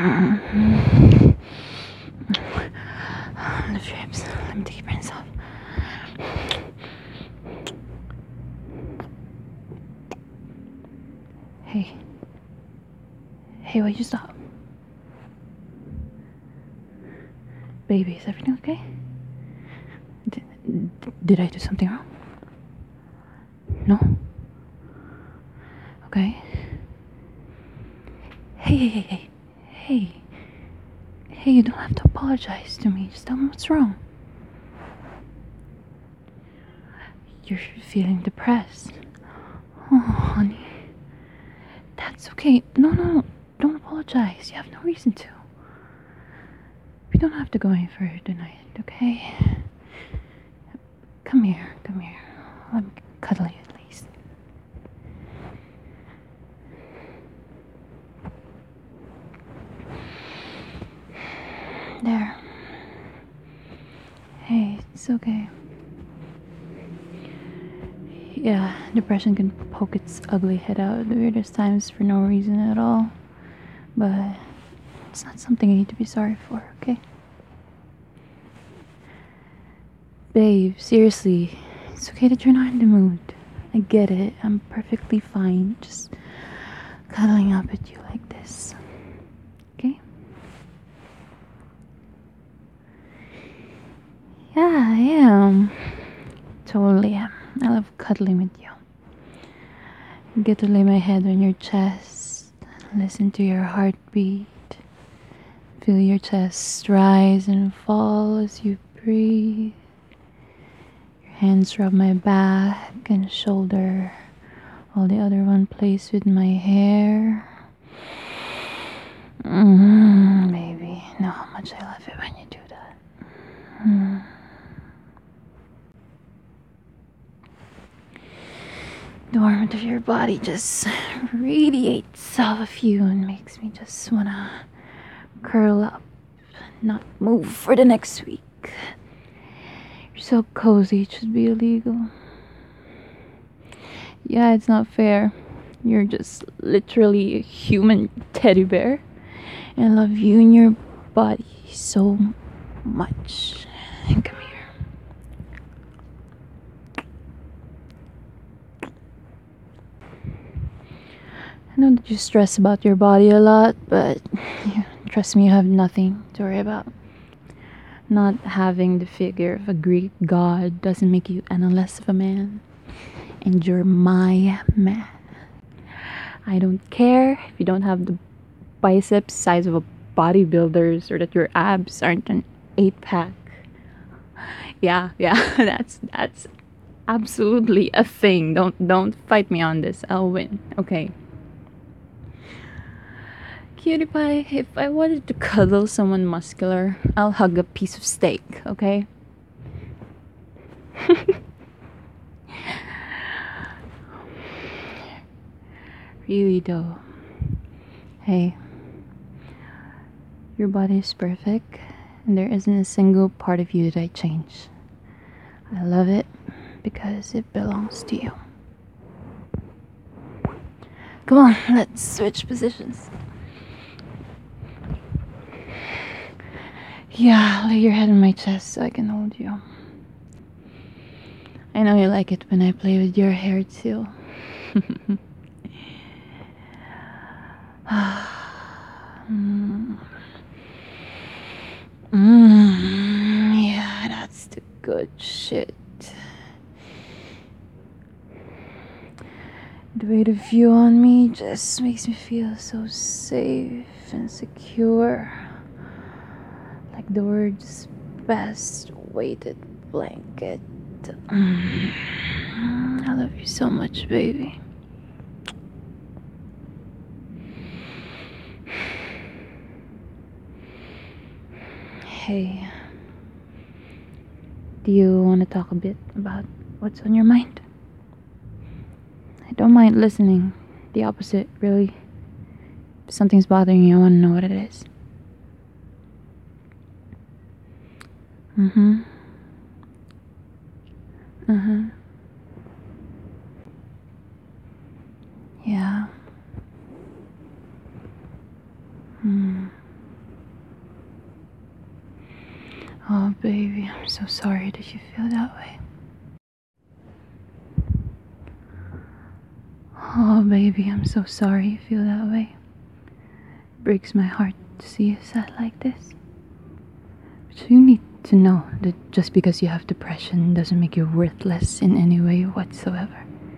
Lift your hips. Let me take your pants off. Hey. Hey, why'd you stop? Baby, is everything okay? Did I do something wrong? No? Okay. Hey. Hey, you don't have to apologize to me. Just tell me what's wrong. You're feeling depressed. Oh, honey. That's okay. No. Don't apologize. You have no reason to. We don't have to go any further tonight, okay? Come here. Let me cuddle you at least. There. Hey, it's okay. Yeah, depression can poke its ugly head out at the weirdest times for no reason at all. But it's not something you need to be sorry for, okay? Babe, seriously, it's okay that you're not in the mood. I get it. I'm perfectly fine just cuddling up at you like this. Okay? Yeah, I am. Totally am. I love cuddling with you. I get to lay my head on your chest, listen to your heartbeat, feel your chest rise and fall as you breathe. Your hands rub my back and shoulder, while the other one plays with my hair. Baby, know how much I love it when you do that. The warmth of your body just radiates off of you and makes me just wanna curl up, not move for the next week. You're so cozy, it should be illegal. Yeah, it's not fair. You're just literally a human teddy bear. And I love you and your body so much. Come here. I know that you stress about your body a lot, but trust me, you have nothing to worry about. Not having the figure of a Greek god doesn't make you any less of a man. And you're my man. I don't care if you don't have the biceps size of a bodybuilder's or that your abs aren't an 8-pack. Yeah, that's absolutely a thing. Don't fight me on this. I'll win. Okay. Cutie pie, if I wanted to cuddle someone muscular, I'll hug a piece of steak, okay? Really though. Hey, your body is perfect, and there isn't a single part of you that I change. I love it because it belongs to you. Come on, let's switch positions. Yeah, lay your head on my chest so I can hold you. I know you like it when I play with your hair too. Yeah, that's the good shit. The weight of you on me just makes me feel so safe and secure. Like the world's best weighted blanket. I love you so much, baby. Hey, do you want to talk a bit about what's on your mind? I don't mind listening. The opposite, really. If something's bothering you, I want to know what it is. Yeah. Oh, baby, I'm so sorry that you feel that way. Oh, baby, I'm so sorry you feel that way. It breaks my heart to see you sad like this. But you need to know that just because you have depression doesn't make you worthless in any way whatsoever.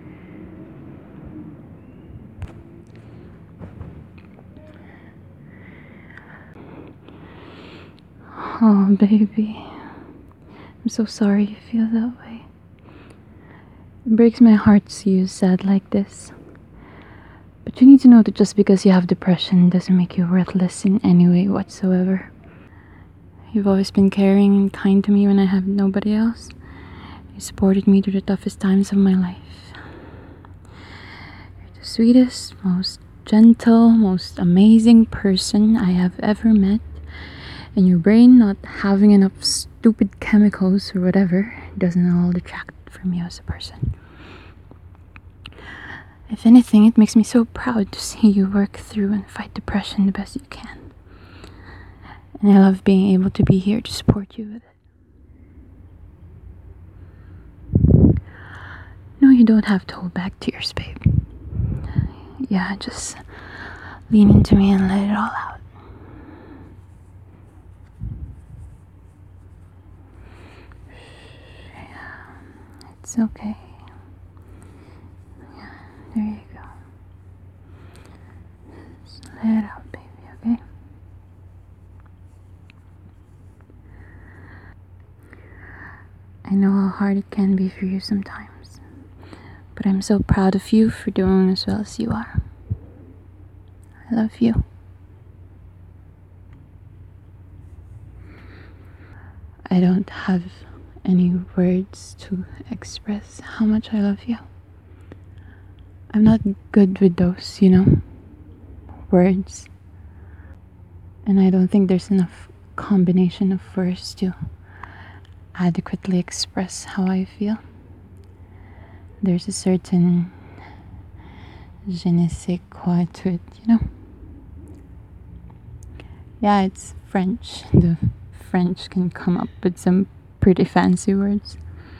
Oh, baby, I'm so sorry you feel that way. It breaks my heart to see you sad like this. But you need to know that just because you have depression doesn't make you worthless in any way whatsoever. You've always been caring and kind to me when I have nobody else. You supported me through the toughest times of my life. You're the sweetest, most gentle, most amazing person I have ever met. And your brain not having enough stupid chemicals or whatever doesn't all detract from you as a person. If anything, it makes me so proud to see you work through and fight depression the best you can. And I love being able to be here to support you with it. No, you don't have to hold back tears, babe. Yeah, just lean into me and let it all out. It's okay. Yeah, there you go. Just let it out, baby, okay? I know how hard it can be for you sometimes, but I'm so proud of you for doing as well as you are. I love you. I don't have any words to express how much I love you. I'm not good with those, words. And I don't think there's enough combination of words to adequately express how I feel. There's a certain je ne sais quoi to it, Yeah, it's French. The French can come up with some pretty fancy words.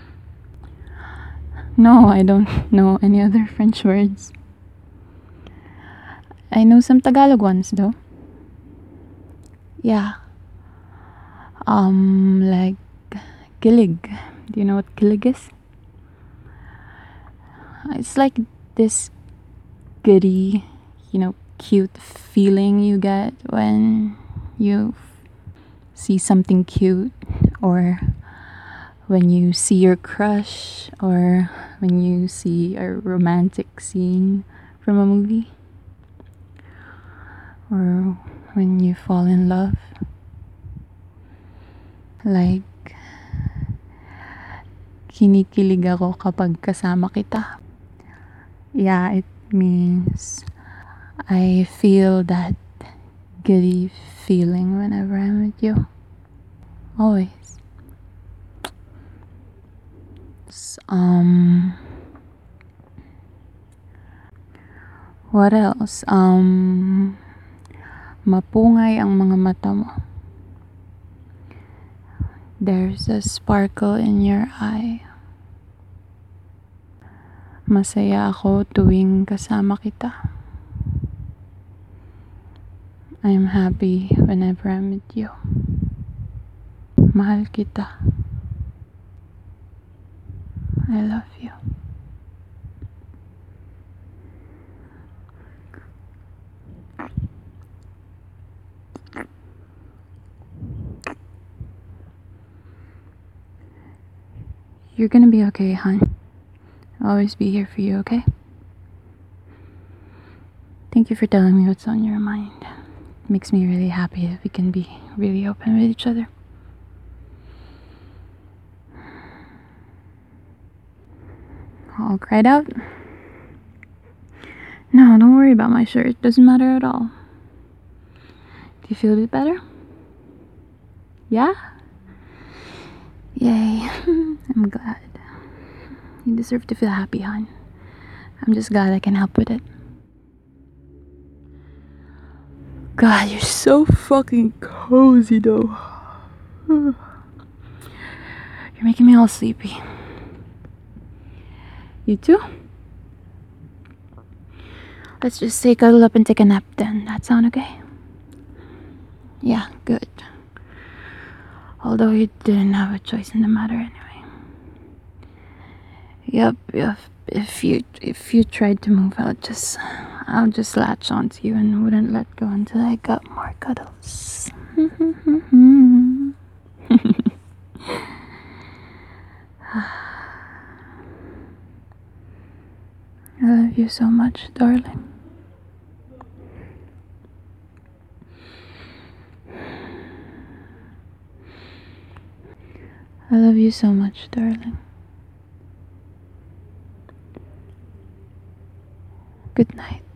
No, I don't know any other French words. I know some Tagalog ones though. Yeah. Like kilig. Do you know what kilig is? It's like this giddy, cute feeling you get when you see something cute, or when you see your crush, or when you see a romantic scene from a movie, or when you fall in love. Like, kinikilig ako kapag kasama kita. Yeah, it means I feel that giddy feeling whenever I'm with you. Always. What else? Mapungay ang mga mata mo. There's a sparkle in your eye. Masaya ako tuwing kasama kita. I'm happy whenever I'm with you. Mahal kita. I love you. You're gonna be okay, hon. I'll always be here for you, okay? Thank you for telling me what's on your mind. It makes me really happy that we can be really open with each other. All cried out? No, don't worry about my shirt. It doesn't matter at all. Do you feel a bit better? Yeah? Yay. I'm glad. You deserve to feel happy, hon. I'm just glad I can help with it. God, you're so fucking cozy though. You're making me all sleepy. You too? Let's just say cuddle up and take a nap then. That sound okay? Yeah, good. Although you didn't have a choice in the matter anyway. Yep. If you tried to move, I'll just latch onto you and wouldn't let go until I got more cuddles. I love you so much, darling. I love you so much, darling. Good night.